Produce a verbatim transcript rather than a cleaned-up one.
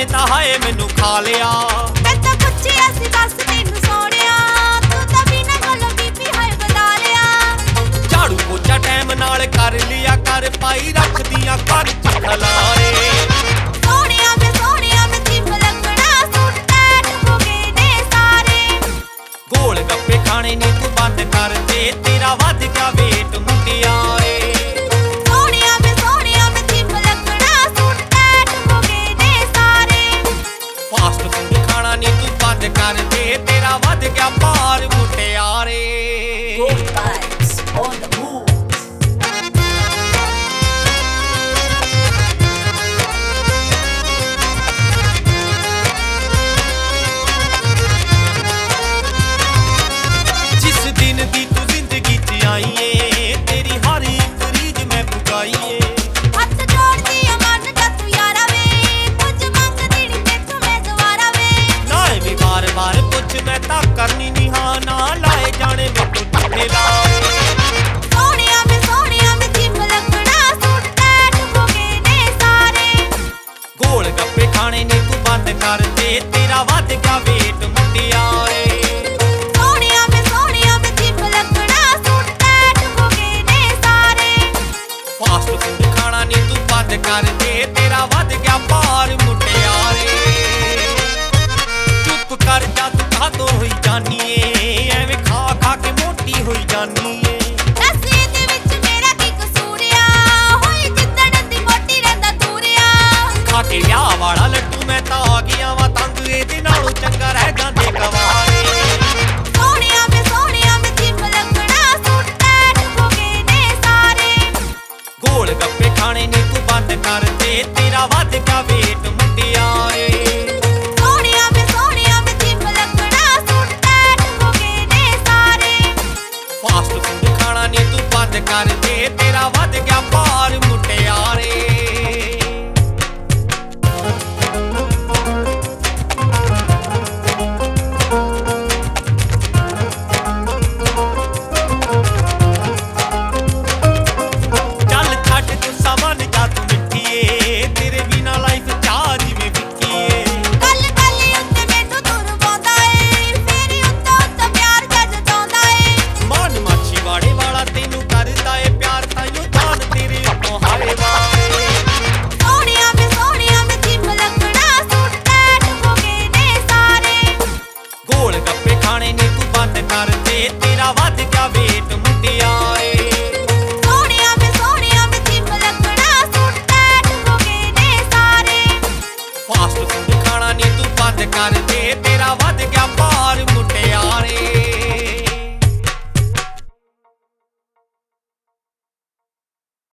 ਨੇ ਤਾਂ ਹਾਏ ਮੈਨੂੰ ਖਾ ਲਿਆ। ਮੈਂ ਤਾਂ ਪੁੱਛਿਆ ਸੀ ਬਸ ਤੈਨੂੰ ਸੋਹਣਿਆ, ਤੂੰ ਤਾਂ ਬਿਨਾਂ ਗੱਲੋਂ ਬੀਬੀ ਹਾਏ ਵਧਾ ਲਿਆ। ਝਾੜੂ ਪੋਚਾ ਟਾਈਮ ਨਾਲ ਕਰ ਲਿਆ ਕਰ, ਪਾਈ ਰੱਖਦੀਆਂ ਘਰ ਚ ਖਲਾਰੇ। ਸੋਹਣਿਆ ਵੇ ਸੋਹਣਿਆ ਵੇ ਜਿਮ ਲੱਗਣਾ, ਸੂਟ ਟੈਟ ਹੋ ਗਏ ਨੇ ਸਾਰੇ। ਗੋਲ ਗੱਪੇ ਖਾਣੇ ਨੇ ਤੂੰ ਬੰਦ ਕਰ ਦੇ, ਤੇਰਾ ਵੱਧ ਗਿਆ ਵੇਟ ਮੁਟਿਆਰੇ। ਸੋਹਣਿਆ ਵੇ ਸੋਹਣਿਆ ਵੇ ਜਿਮ ਲੱਗਣਾ, ਸੂਟ ਟੈਟ ਹੋ ਗਏ ਨੇ ਸਾਰੇ। ਫਾਸਟ ਫੂਡ ਖਾਣਾ ਨੀ ਤੂੰ ਬੰਦ ਕਰ ਦੇ, ਤੇਰਾ ਵੱਧ ਗਿਆ ਭਾਰ ਮੁਟਿਆਰੇ। Good vibes on the move. ਜਿਸ ਦਿਨ ਦੀ ਤੂੰ ਜ਼ਿੰਦਗੀ ਚ ਆਈ ਏ, ਤੇਰੀ ਹਰ ਇੱਕ ਰੀਝ ਮੈਂ ਪੁਗਾਈ ਏ। ਹੱਥ ਜੋੜਦੀ ਆ ਮਨ ਦਾ ਤੂੰ ਯਾਰਾ ਵੇ, ਕੁਝ ਮੰਗਦੀ ਨੀ ਤੈਥੋਂ ਮੈਂ ਦੁਬਾਰਾ ਵੇ। ਨਾ ਐਵੇਂ ਵਾਰ ਵਾਰ ਪੁੱਛ, ਮੈਂ ਤਾਂ ਕਰਨੀ ਨੀ ਹਾਂ, ਨਾ ਲਾਏ ਜਾਣੇ ਬੱਟੂ ਟੁੱਟੇ ਲਾਏ। ਸੋਹਣਿਆ ਵੇ ਸੋਹਣਿਆ ਵੇ ਜਿਮ ਲੱਗਣਾ, ਸੂਟ ਟੈਟ ਹੋ ਗਏ ਨੇ ਸਾਰੇ। ਗੋਲ ਗੱਪੇ ਖਾਣੇ ਨੇ ਤੂੰ ਬੰਦ ਕਰ ਦੇ, ਤੇਰਾ ਵੱਧ ਗਿਆ ਵੇਟ ਮੁਟਿਆਰੇ। ਸੋਹਣਿਆ ਵੇ ਸੋਹਣਿਆ ਵੇ ਜਿਮ ਲੱਗਣਾ, ਸੂਟ ਟੈਟ ਹੋ ਗਏ ਨੇ ਸਾਰੇ। ਫਾਸਟ ਫੂਡ ਖਾਣਾ ਨੀ ਤੂੰ ਬੰਦ ਕਰ ਦੇ, ਤੇਰਾ ਵੱਧ ਗਿਆ ਭਾਰ ਮੁਟਿਆਰੇ। ਚੁੱਪ ਕਰ ਜਾ ਤੂੰ ਕਾਹਤੋਂ ਹੋਈ ਜਾਨੀ ਏ, ਐਵੇਂ ਖਾ ਖਾ ਕੇ ਮੋਟੀ ਹੋਈ ਜਾਨੀ ਏ। ਦੱਸ ਇਹਦੇ ਵਿੱਚ ਮੇਰਾ ਕੀ ਕਸੂਰ ਆ, ਹੋਈ ਜਿੱਦਣ ਦੀ ਮੋਟੀ ਰਹਿੰਦਾ ਦੂਰ ਆ। ਖਾ ਕੇ ਵਿਆਹ ਵਾਲਾ ਲੱਡੂ ਮੈਂ ਤਾਂ ਆ ਗਿਆ ਵਾਂ ਤੰਗ, ਇਹਦੇ ਨਾਲੋਂ ਚੰਗਾ ਰਹਿ ਜਾਂਦੇ ਕਵਾਰੇ। ਸੋਹਣਿਆ ਵੇ ਸੋਹਣਿਆ ਵੇ ਜਿਮ ਲੱਗਣਾ, ਸੂਟ ਟੈਟ ਹੋ ਗਏ ਨੇ ਸਾਰੇ। ਗੋਲ ਗੱਪੇ ਖਾਣੇ ਨੇ ਤੂੰ ਬੰਦ ਕਰ ਦੇ, ਤੇਰਾ ਵੱਧ ਗਿਆ ਵੇਟ ਮੁਟਿਆਰੇ। ਸੋਹਣਿਆ ਵੇ ਸੋਹਣਿਆ ਵੇ ਜਿਮ ਲੱਗਣਾ, ਸੂਟ ਟੈਟ ਹੋ ਗਏ ਨੇ ਸਾਰੇ। ਫਾਸਟ ਫੂਡ ਖਾਣਾ ਨੀ ਤੂੰ ਬੰਦ ਕਰ ਦੇ, ਤੇਰਾ ਵੱਧ ਗਿਆ ਭਾਰ ਮੁਟਿਆਰੇ। ਚੱਲ ਛੱਡ ਤੂੰ ਸਮਾਂ ਨੀ ਜਾ ਤੂੰ ਮਿੱਠੀ ਏ, ਤੇਰੇ ਬਿਨਾ ਲਾਈਫ ਚਾਹ ਜਿਵੇਂ ਫਿੱਕੀ ਏ। ਗੱਲ ਗੱਲ ਉੱਤੇ ਮੈਨੂੰ ਤੁਰ ਪਾਉਂਦਾ ਏ, ਫੇਰੀ ਉੱਤੋਂ ਉੱਤੋਂ ਪਿਆਰ ਜੱਜ ਚਾਹੁੰਦਾ ਏ। ਮਨ ਮਾਛੀ ਵਾੜੇ ਵਾਲਾ ਤੈਨੂੰ ਕਰਦਾ ਏ ਪਿਆਰ, ਤਾਈਓ ਜਾਨ ਤੇਰੇ ਉੱਤੋਂ ਹਾਏ ਵਾਏ। ਸੋਹਣਿਆ ਵੇ ਸੋਹਣਿਆ ਵੇ ਜਿਮ ਲੱਗਣਾ, ਸੂਟ ਟੈਟ ਹੋ ਗਏ ਨੇ ਸਾਰੇ। ਗੋਲ ਗੱਪੇ ਖਾਣੇ ਨੇ ਤੂੰ ਬੰਦ ਕਰ ਦੇ, ਤੇਰਾ ਵੱਧ ਗਿਆ ਵੇਟ